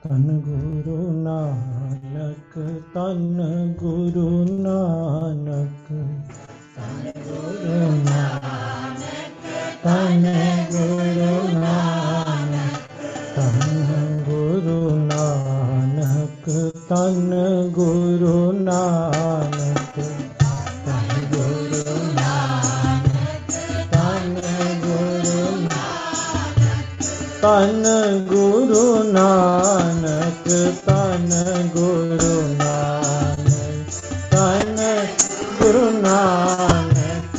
तन गुरु नानक, तन गुरु नानक, तन गुरु नानक, तन गुरु नानक, तन गुरु नानक, तन गुरु नानक, तन गुरु नानक, तन गुरु नानक, तन गुरु नानक, तन गुरु नानक, तन गुरु नानक,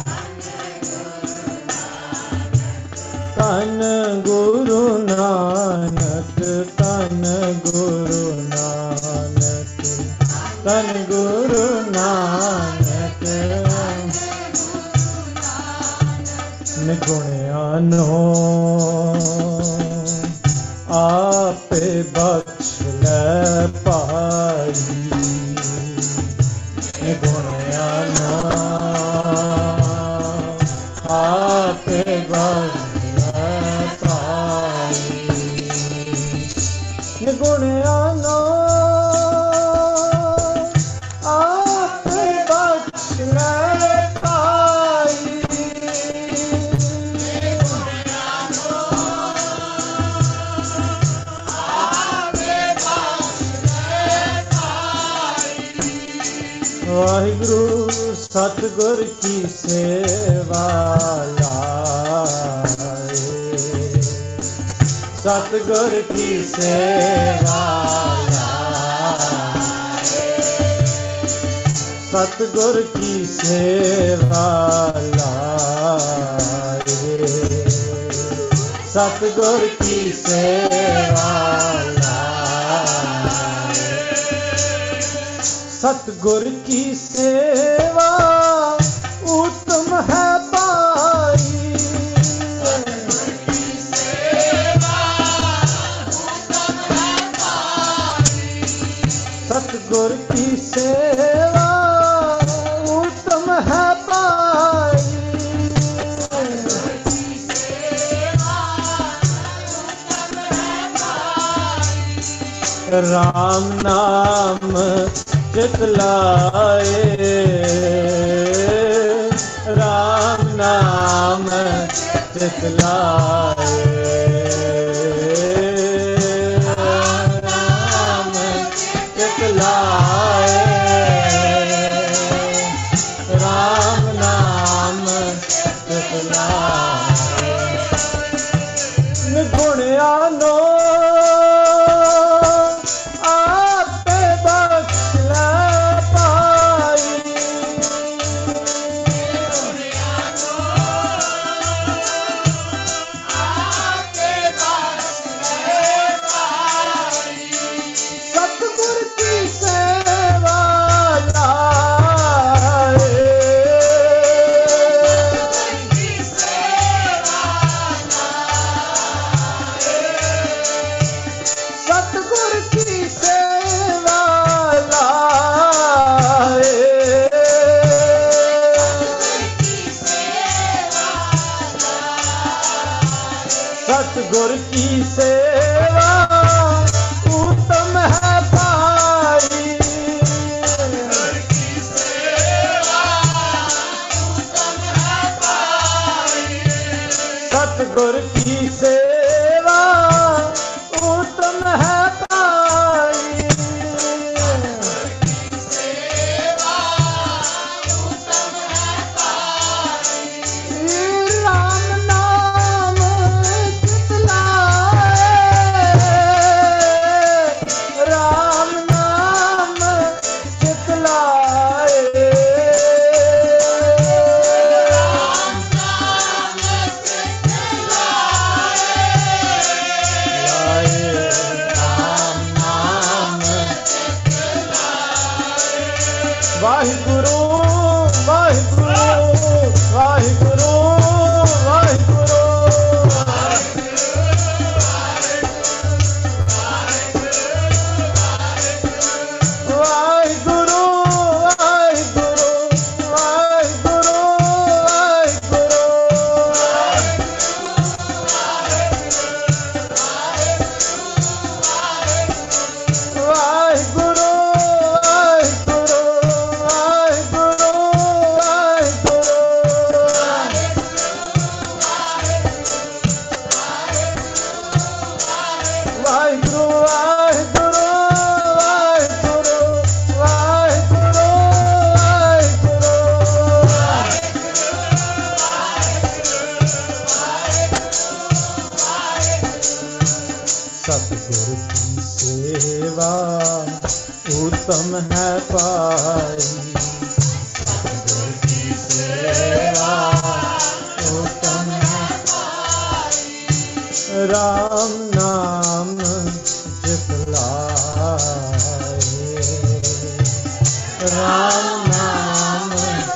तन गुरु नानक, तन गुरु नानक, तन गुरु नानक, निगुणियानो आपे बख्श ले पाई, निगुणियानो आपे बख्श ले पाई, निगुणियानो आपे बख्श ले पाई, वाहिगुरु सतगुर की सेवा लाए, सतगुर की सेवा लाए, सतगुर की सेवा लाए, सतगुर की सेवा लाए, सतगुर की सेवा उत्तम है पाई, सतगुर की सेवा उत्तम है पाई, राम नाम चित लाए, राम नाम चित लाए, राम चित लाए, राम नाम चित लाए, निगुणियानो सतगुर की सेवा उत्तम है पाई, सतगुर की सेवा उत्तम है पाई, राम नाम चित लाए, राम नाम चित लाए, वाहिगुरु वाहिगुरु वाहिगुरु वाहिगुरु, वाहिगुरु वाहिगुरु वाहिगुरु वाहिगुरु, सतगुरु की सेवा उत्तम है पाई। सतगुरु की सेवा उत्तम है पाई। राम नाम जितलाए, राम नाम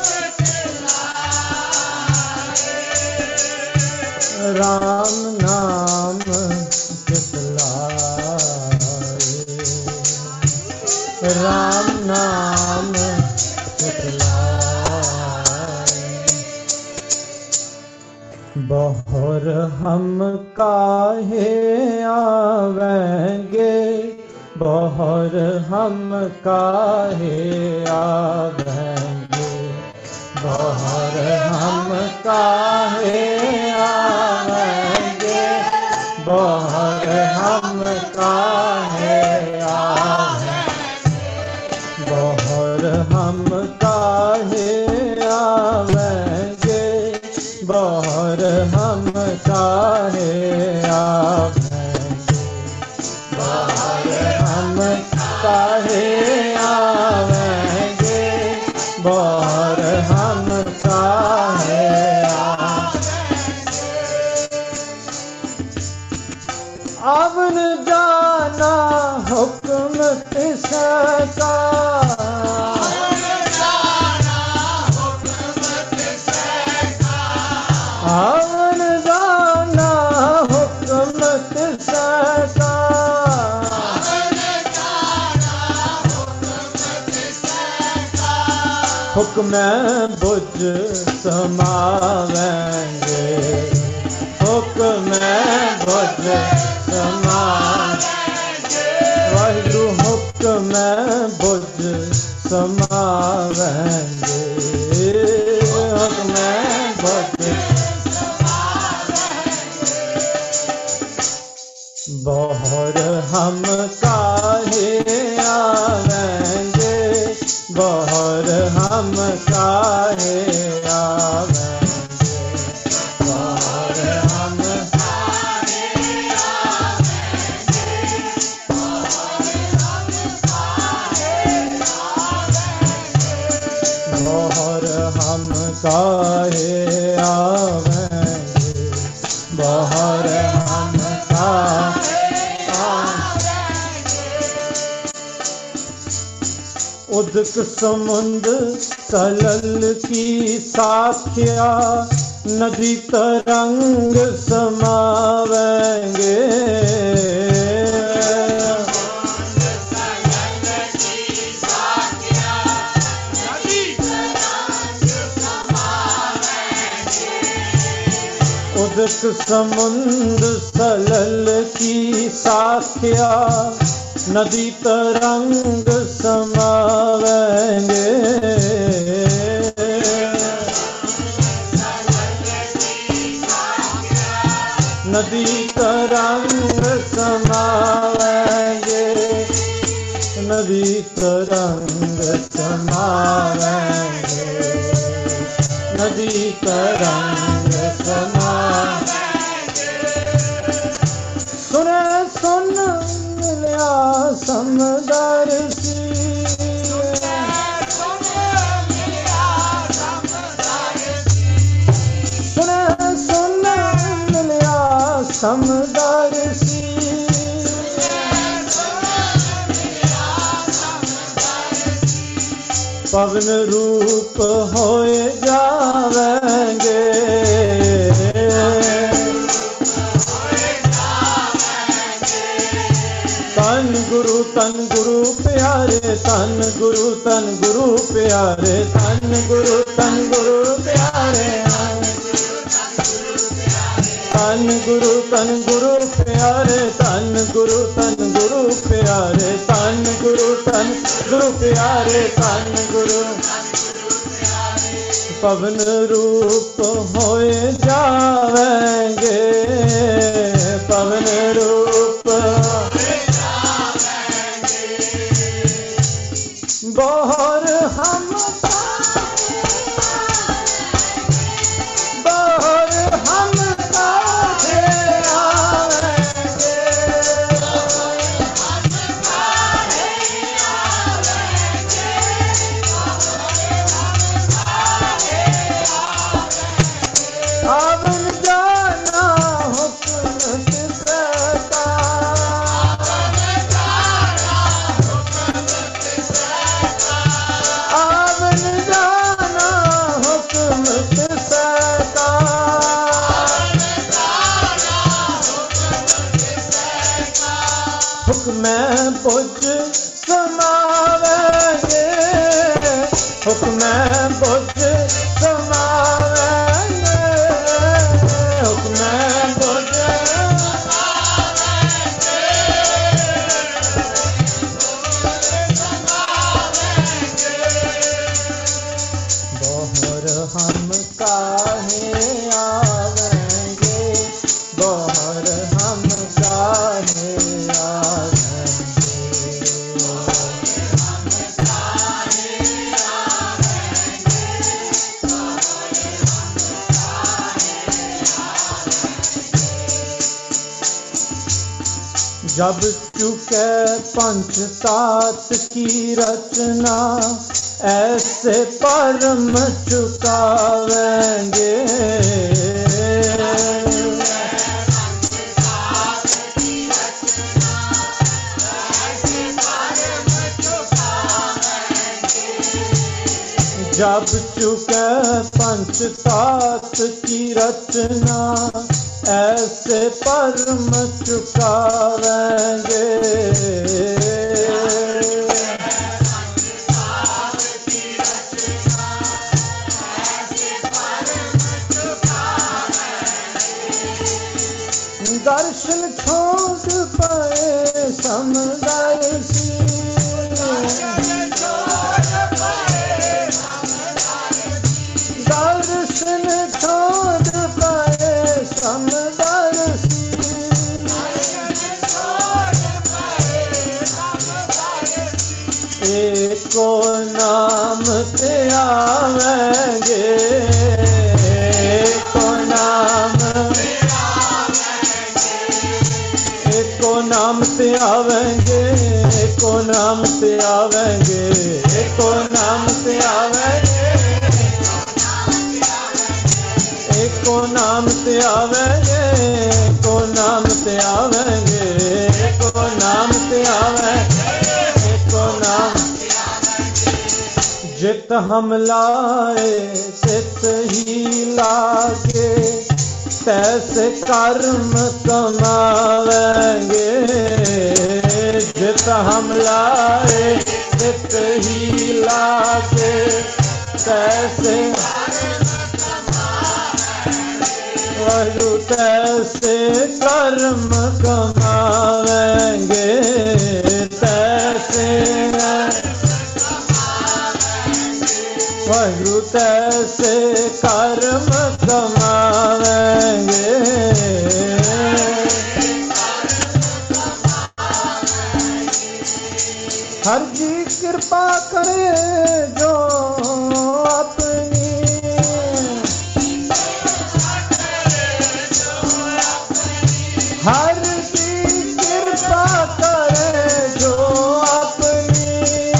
राम नाम जितलाए, राम नाम जितलाए। बहुर हम काहे आवेंगे, बहुर हम काहे आवेंगे, बहुर हम काहे आवेंगे, बहुर हम काहे आवेंगे, बहुर हम काहे आवेंगे, बहुर हम काहे आवेंगे, बहुर हम काहे आवेंगे, बहुर हम काहे आवेंगे। अवन जाना हुक्म तिसका, अवन जाना हुक्म तिसका, हुक्म बुझ समावेंगे, हुक्म बुझ समावेंगे, वाहिगुरु हुक्म बुझ समावेंगे, हुक्म बुझ समावेंगे। बहुर हम काहे आवेंगे, बहुर हम काहे आवेंगे, बहुर हम काहे आवेंगे, बहुर हम काहे आवेंगे, बहुर हम काहे आवेंगे। उदक समुद्र सलल की साखिया, नदी तरंग समावेंगे, उदक समुद्र सलल की साखिया, नदी तरंग समावेंगे, नदी तरंग समावेंगे, नदी तरंग समावेंगे, नदी तरंग समावेंगे। सुने सुन मिलिया समदर्शी, सुने सुन मिलिया समदर्शी, पवन रूप होए जावेंगे, तन गुरु प्यारे, तन गुरु प्यारे, तन गुरु प्यारे, तन गुरु प्यारे, तन गुरु प्यारे, तन गुरु प्यारे, तन गुरु पवन रूप होए जावेंगे, पवन रूप बहुर हम बहुर हम काहे आवेंगे, हुक्म बुझ समावेंगे, हुक्म बुझ समावेंगे, हुक्म बुझ बोहर हम काहे आवेंगे, बोहर हम काहे जब चुके पंच तात की रचना, ऐसे परम चुकावेंगे, जब चुके पंच तात की रचना, ऐसे परम चुकावेंगे, दर्शन छोड़ पाए समदर्शी, दर्शन छोड़ पाए समदर्शी, एको नाम ते आवेंगे, एको नाम, एको नाम ते आवेंगे, एको नाम ते आवेंगे, एको नाम ते आवेंगे, एको नाम ते आवेंगे, एको नाम ते आवेंगे, एको नाम ते आवेंगे, एको नाम। जित हम लाए तित ही लागे, तैसे कर्म कमावेंगे, जित हम लाए तित ही लागे, तैसे वाहिगुरु तैसे कर्म कमावेंगे, तैसे वाहिगुरु तैसे कर्म कमावेंगे, हर जी कृपा करे जो अपनी, हर जी कृपा करे जो अपनी,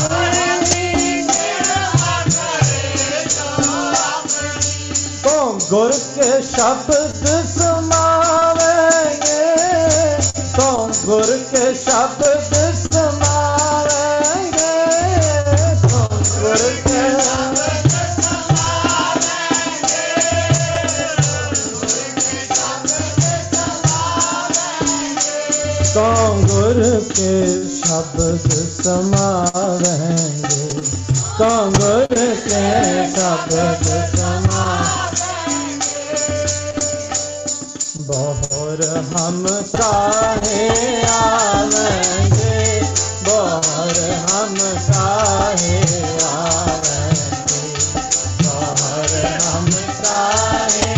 तो गुर के शब्द समावेंगे, तो गुर के शब्द समावेंगे, तो गुर के तो गुर के शब्द समावेंगे, तो गुर के शब्द समावेंगे, बोहर हम काहे आवेंगे, बोहर हम काहे आवेंगे, बोहर हम काहे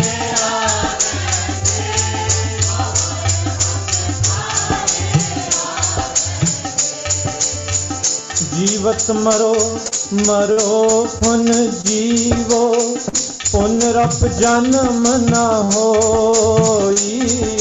जीवत मरो मरो पुन जीवो, पुनरप जन्म न होई,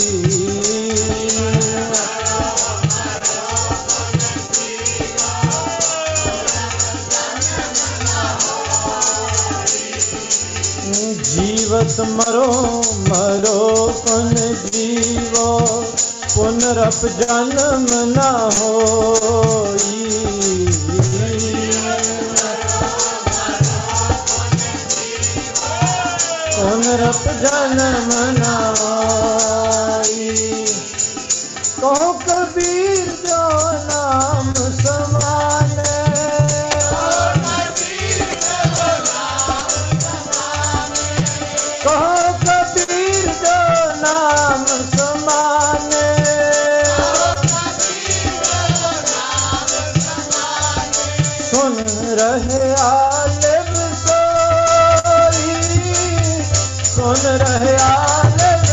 जीवत मरो मरो पुन जीवो, पुनरप जन्म न होई, पुनरप जन्म नाई, कहो कबीर जो रहे आलिम सोई, सुन रहे आलिम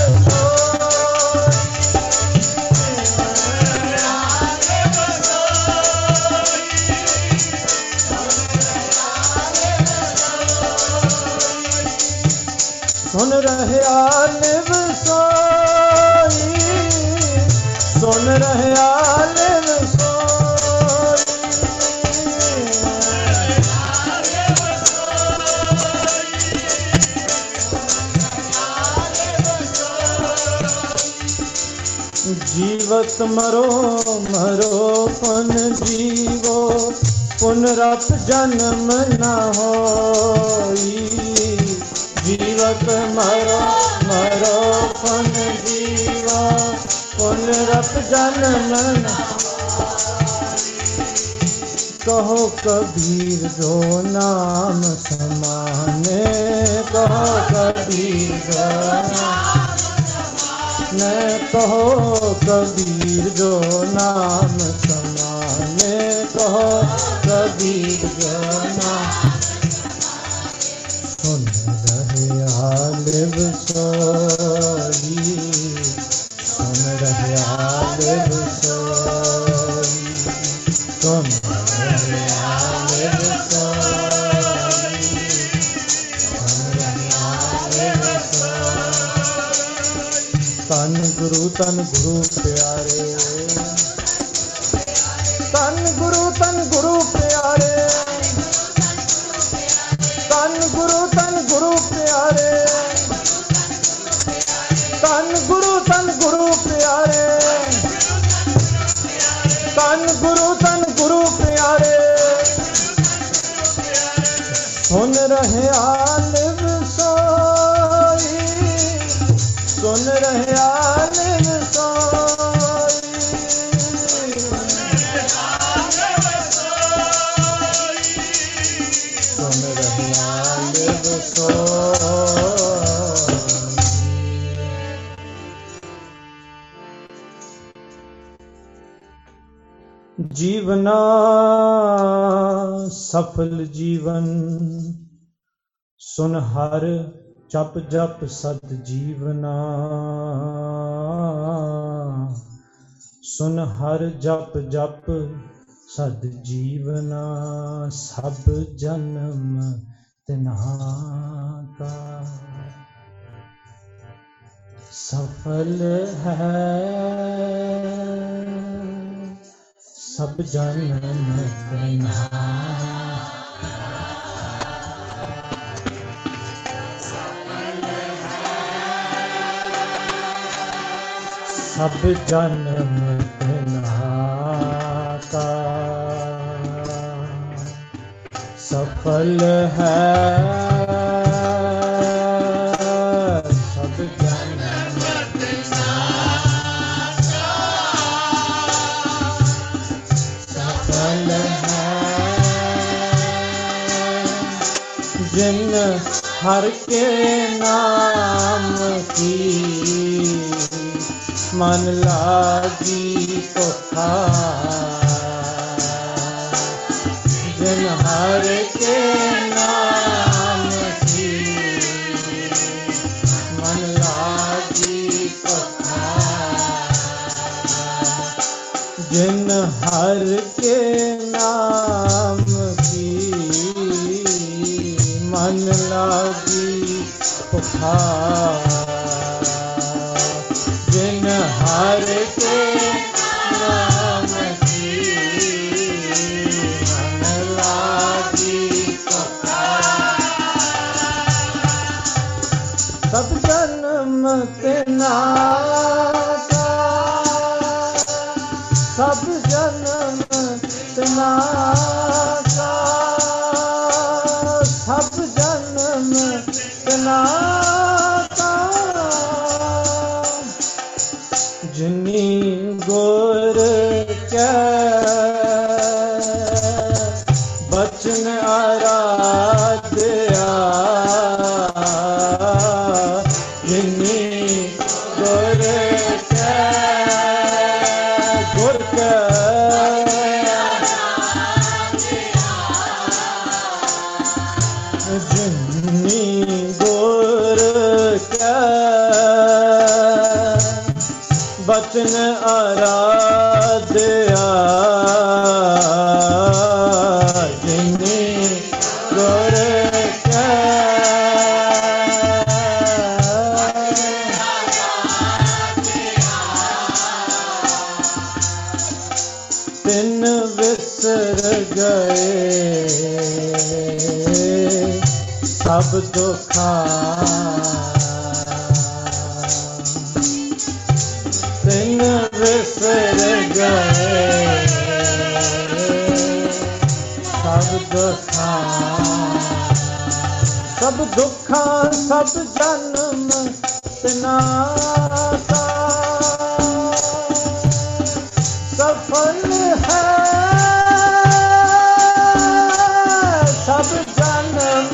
सुन रहे आलिम सोई, सुन रहे आलिम सोई। जीवत मरो मरो पुन जीवो, पुनरप जन्म न होई। जीवत मरो मरो पुन जीवो, पुनरप जन्म न। कहो कबीर जो नाम समाने, कहो कबीर जो न, कहो कबीर जो नाम समाने, कहो कबीर जो नाम। सुन रहे आलिम सोई, सुन रहे आलिम सोई, सुन रहे आलिम सोई, सुन रहे आलिम सोई। तन गुरु प्यारे, तन गुरु प्यारे, तन गुरु प्यारे, तन गुरु प्यारे, तन गुरु प्यारे। सुन रहे आलिम सोई, सुन रहे आलिम सोई, सुन रहे आलिम सोई। जीवना सफल जीवन, सुन हर जप जप सद जीवना, सुन हर जप जप सद जीवना। सब जन्म तिन्हा का सफल है, सब जन्म तिन्हा। सब जन्म तिन्हा का सफल है, सब जन्म तिन्हा का सफल है। जिन हर के नाम की मन लागी पुकार, जिन हर के नाम की मन लागी पुकार, जिन हर के नाम की मन लागी पुकार, जिन हर के नाम की मन लागी पुकार। सब जन्म तिन्हा का, सब जन्म तिन्हा का, सब जन्म तिन्हा का। जिनी गोर के बचन आराध्या, जिनी गोर के तिन विसर गए सब दुखा तिन विसर गए सब दुखा सब जन्म तिना का सफल है सब जन्म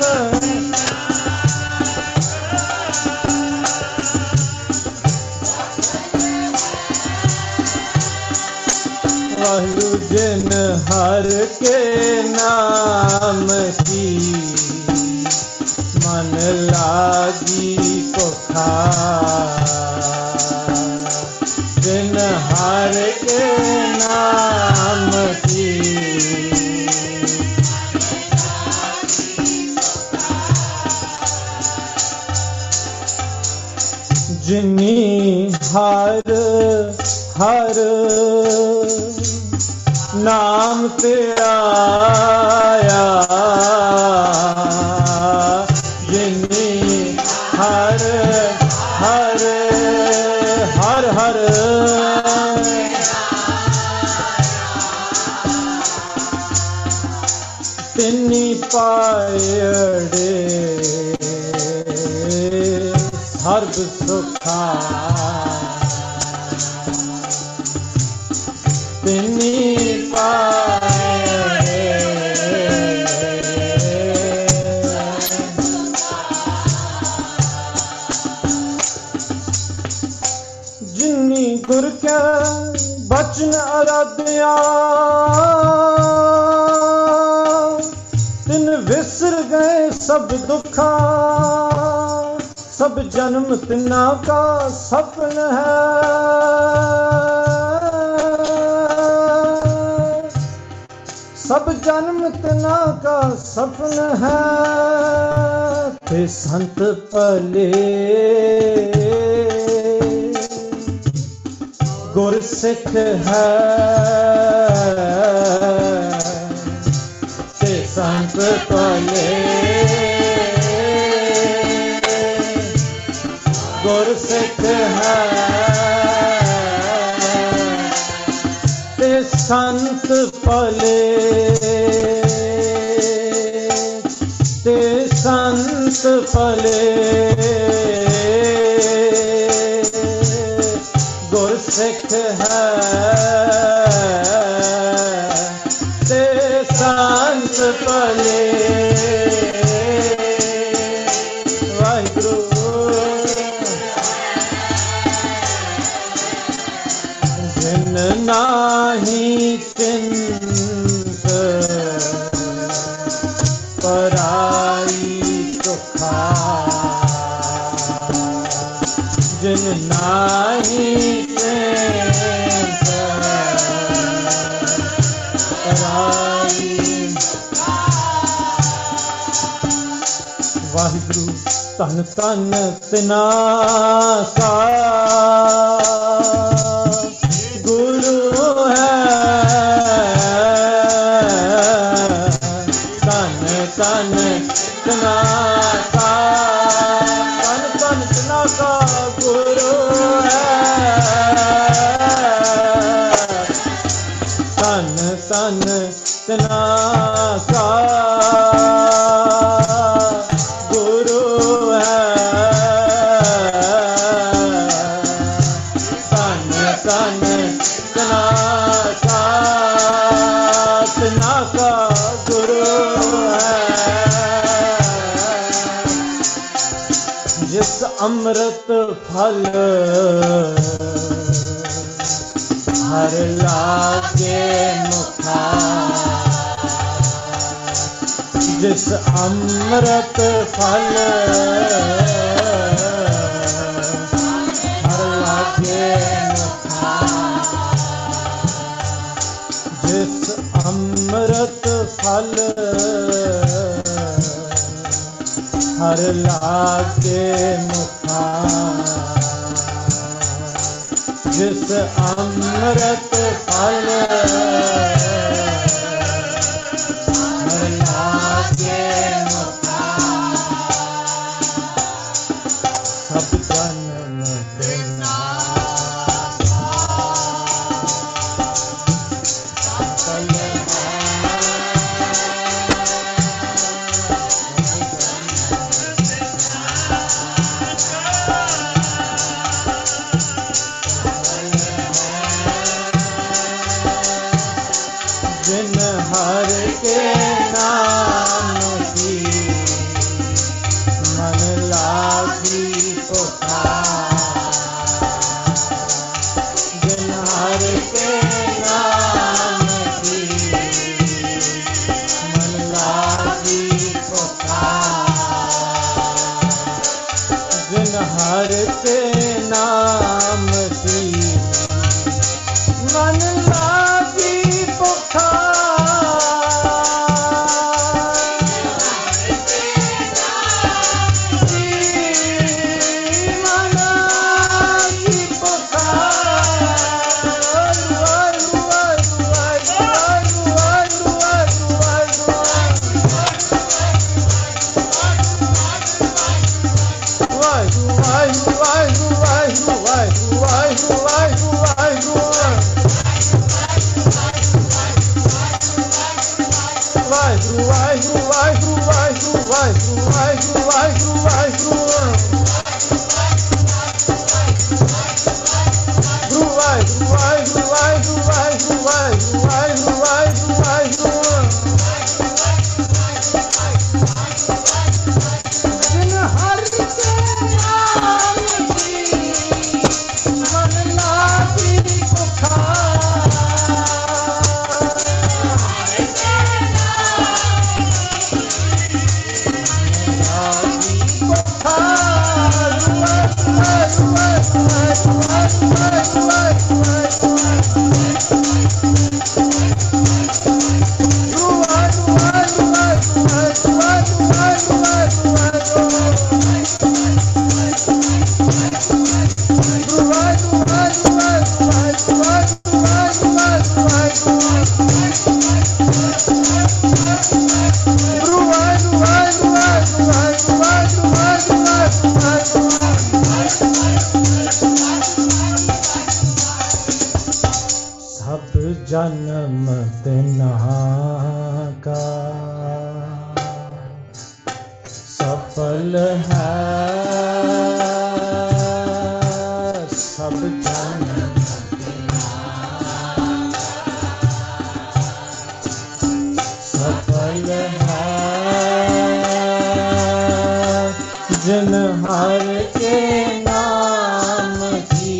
वाहिगुरु जिन हर के नाम की मन लागी पुकार जिन हर के नाम की जिनी हर हर नाम तेरा आया जिनी हर हर हर हर तिनी पायड़े सर्व सुखा तिनी पायड़े जिन्नी गुर के बचन आराध्या तिन विसर गए सब दुखा सब जन्म तिना का सपन है सब जन्म तिना का सपन है ते संत पले गुर सिख है ते संत पले गुर सिख है ते संत पले ते संत पले गुर सिख है ते संत पले वाहिगुरु जिन नाही चिंत पराई सुखा जिन नाही चिंत पराई वाहिगुरु तन तन तिना का गुरु है तन तन तिना का तन तन तिना का गुरु है तन तन तिना का जिस अमृत फल हर लागे मुखा जिस अमृत फल हर लागे मुखा जिस अमृत फल हर लागे मुखा जिस अमृत फल के नाम की मन लागी पुकार। जिन हर के नाम की मन लागी पुकार। जिन हर के नाम की मन लागी पुकार। मन लागी पुकार। जन्म तिन्हा का सफल है, सब जन्म सफल है। जिन हर के नाम की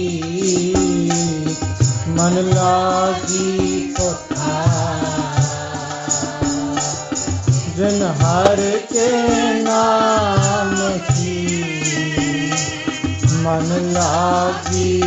मन लागी पुकार। जिन हर के नाम की मन लागी